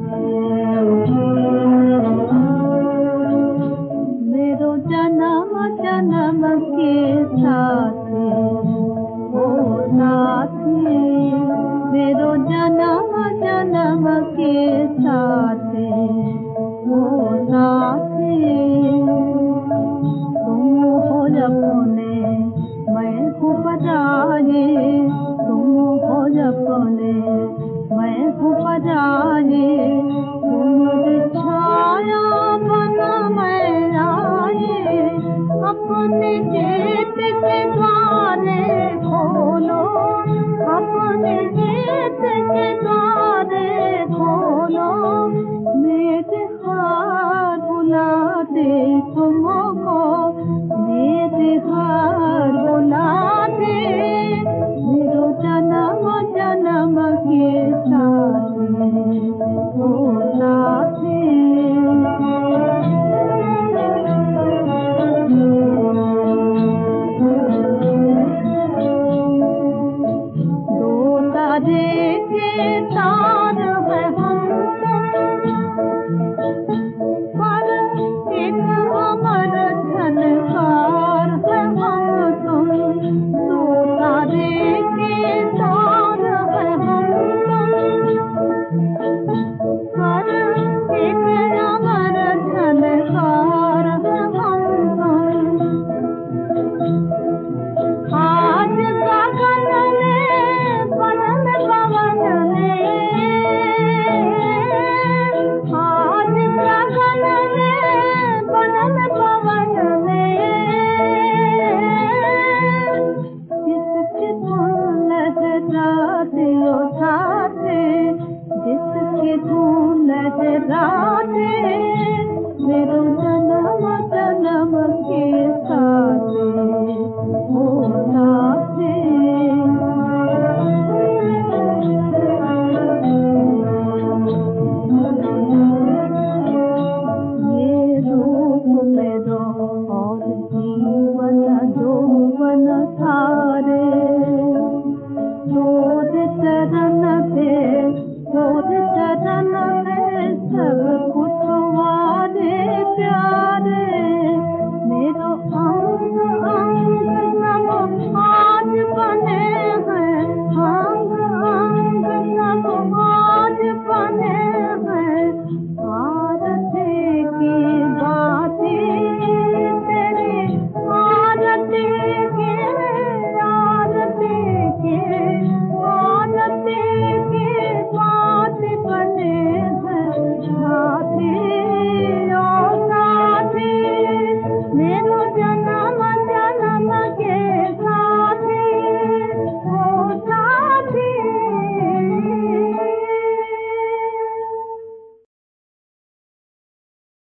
मेरो जन्म जन्म के साथी ओ साथी, मेरो जन्म जन्म के साथी ओ साथी। तुम हो अपने मैं हूँ पराये, तुम हो अपने मैं हूँ पराये। तुम छाया बना मैं आए, अपने जेठ के द्वारे खोलो, अपने जेठ के द्वारे खोलो। मेरे हार बुला दे तुमको, मेरे हार बुला दे। मेरो जन्म जन्म के साथी ओ साथी। दो तारे के तार है हम पर एक अमर झनकार है हम तुम। दो तारे के तार है हम पर एक अमर झनकार है हम तुम। आज गगन में पवन पवन में, आज गगन में पवन पवन में। जिसकी धुन लहराते ओ साथे, जिसकी धुन लहराते। मेरो जन्म जन्म के साथे ओ साथे। ये रूप मेरो और जीवन यौवन सारे, तोर चरण पे तोर चरण